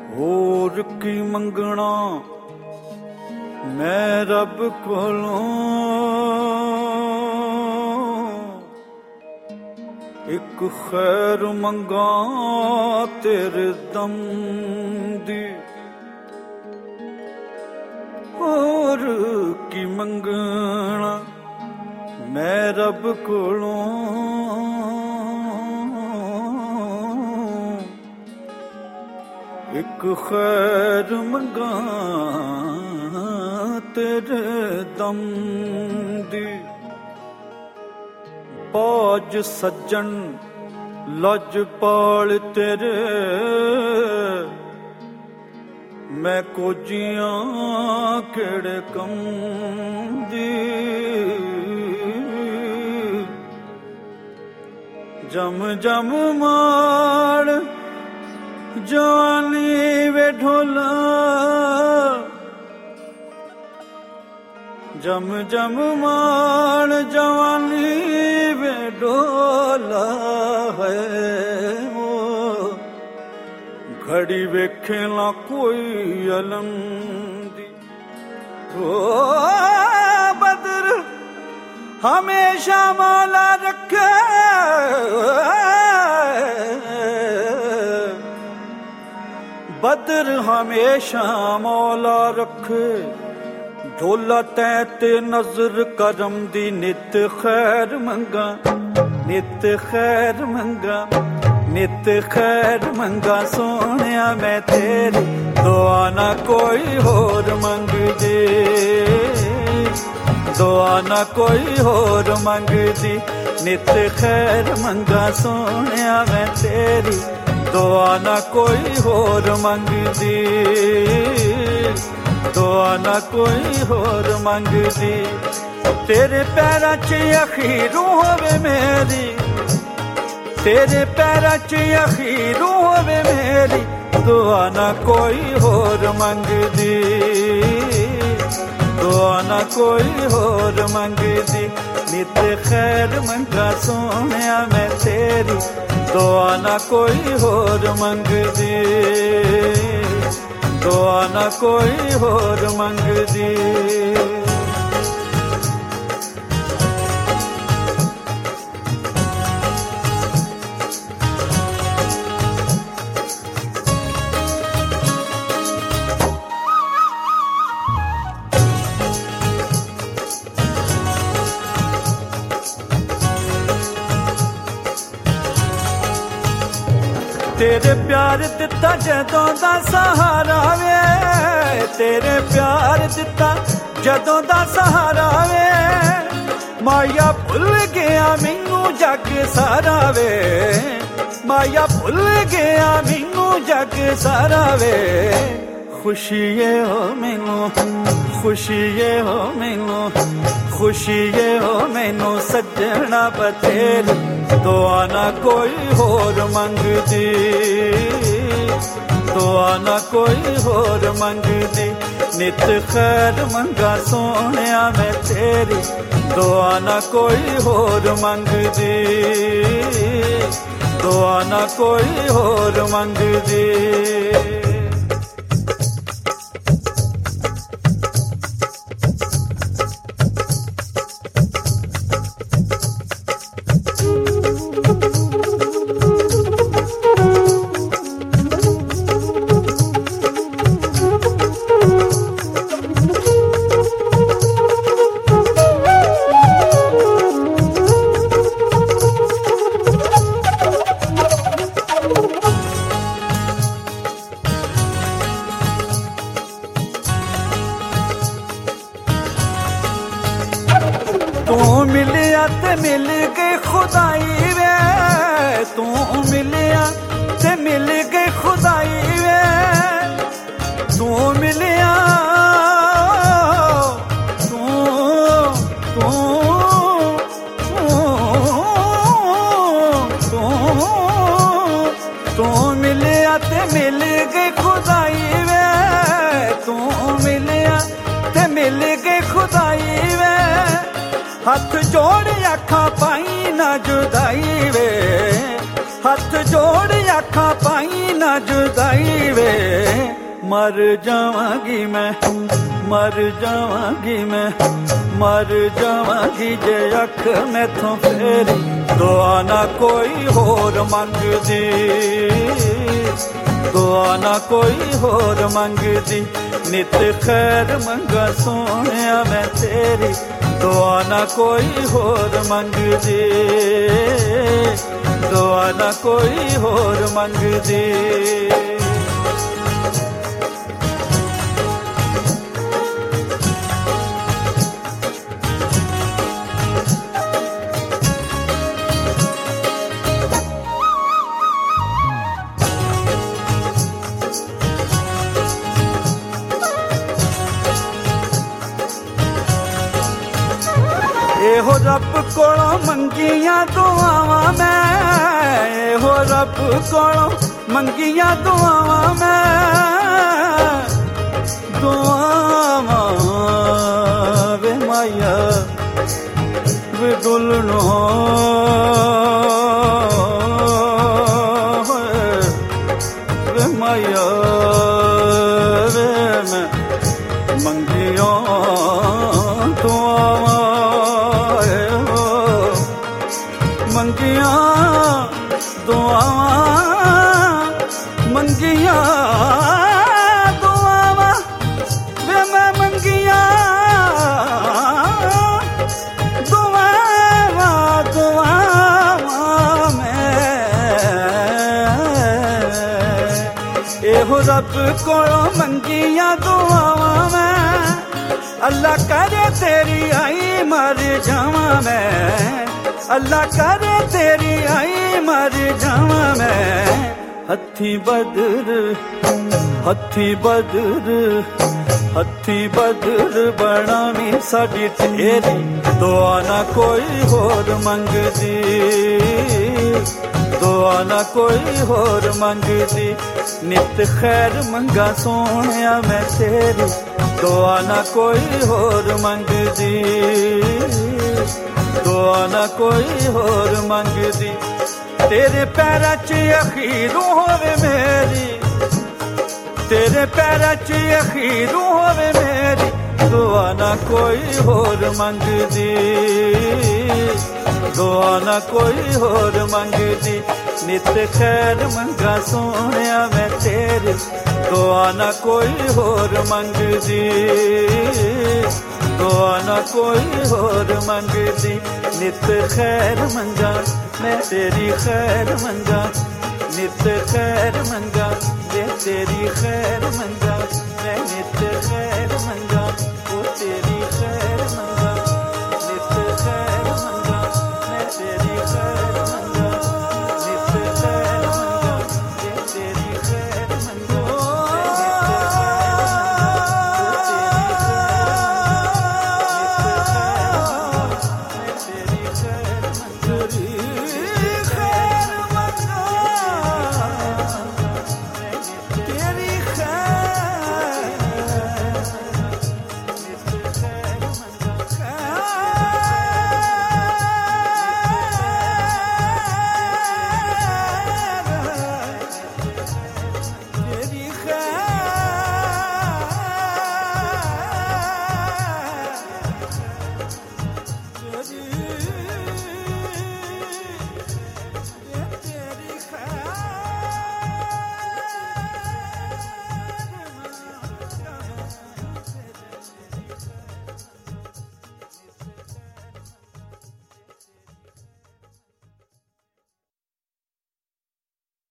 होर की मंगना मैं रब कोलों, एक खैर मंगा तेरे दम दी। होर की मंगना मैं रब कोलों, एक खैर मंगा तेरे दम दी। पाज सज्जन लजपाल तेरे, मैं कोजियां केड़े कम दी। जम जम मार जवानी वे ढोला, जम जम मार जवानी वे ढोला है। वो घड़ी वेखे ना कोई अलम दी। ओ बदर हमेशा मौला रखे, बदर हमेशा मौला रखे। ढोला तैते नजर करम दी, नित खैर मंगा, नित खैर मंगा, नित खैर मंगा। सोनिया मैं तेरी दुआ ना कोई होर मंग दे, दुआ ना कोई होर मंग दी। नित खैर मंगा सोनिया मैं तेरी दुआ ना कोई होर मंग दी, दुआ ना कोई होर मंग दी। तेरे पैरां च अखीरू होवे मेरी, तेरे पैरां च अखीरू होवे मेरी। दुआ ना कोई होर मंग दी, दुआ ना कोई होर मंग दी। नित खैर मंगा सोनिया मैं तेरी दुआ ना कोई होर मंग दी, दुआ ना कोई होर मंग दी। तेरे प्यार दिता जदों दा सहारा वे, तेरे प्यार दिता जदों दा सहारा वे। माया भुल गया मैनू जग सारा वे, माया भुल गया मैनू जग सारा वे। खुशिये हो मैनू, खुशिये हो मैनू, खुशिये हो मैनू सजना बतेरी। दुआ ना कोई होर मंग दी, दुआ ना कोई होर मंग दी। नित खैर मंगा सोनिया मैं तेरी दुआ ना कोई होर मंग दी, दुआ ना कोई होर मंग दी। तू मिलिया ते मिल गई खुदाई वे, तू मिलिया ते मिल गई खुदाई वे। तू मिलिया तू तू तू तू मिलिया ते मिल गई खुदाई वे, तू मिलिया ते मिल गई खुदाई वे। हथ जोड़ आखा पाई ना जुदाई वे, हथ जोड़ आखा पाई ना जुदाई वे। मर जावांगी मैं, मर जावांगी मैं, मर जावांगी जे अख मैथों फेरी दुआ ना कोई होर मंगदी, दुआ ना कोई होर मंगदी। नित खैर मंगा सोनिया मैं तेरी, दुआ ना कोई होर मंगदी, दुआ ना कोई होर मंगदी। एहो रब कोलों मंगियां दुआवां मैं, एहो रब कोलों मंगियां दुआवां मैं, दुआवां वे माया वे दुल्हनो वे माया वे मैं मंगियां दुआवां, मंगियां दुआवां, मंगियां दुआवां वे मैं मंगियां दुआवां, दुआवां मैं। एहो रब कोलों मंगियां दुआवां मैं, अल्लाह करे तेरी आई मर जावां मैं, अल्लाह करे तेरी आई मर जावां मैं। हथी बदर, हथी बदर, हथी बदर बनावी साडी तेरी, दुआ ना कोई होर मंगदी, दुआ ना कोई होर मंगदी। नित खैर मंगा सोनिया मैं तेरी, दुआ ना कोई होर मंगदी, दुआ ना कोई होर मंगदी। तेरे पैरां च अखीरू होवे मेरी, तेरे पैरां च अखीरू होवे मेरी, दुआ ना कोई होर मंगदी, दुआ ना कोई होर मंगदी। नित खैर मंगा सोनिया मैं तेरी, दुआ ना कोई होर मंगदी, दुआ ना कोई होर मंगदी। नित खैर मंगा मैं तेरी खैर मंगा, नित खैर मंगा मैं तेरी खैर मंगा, मैं नित खैर मंगा ओ तेरी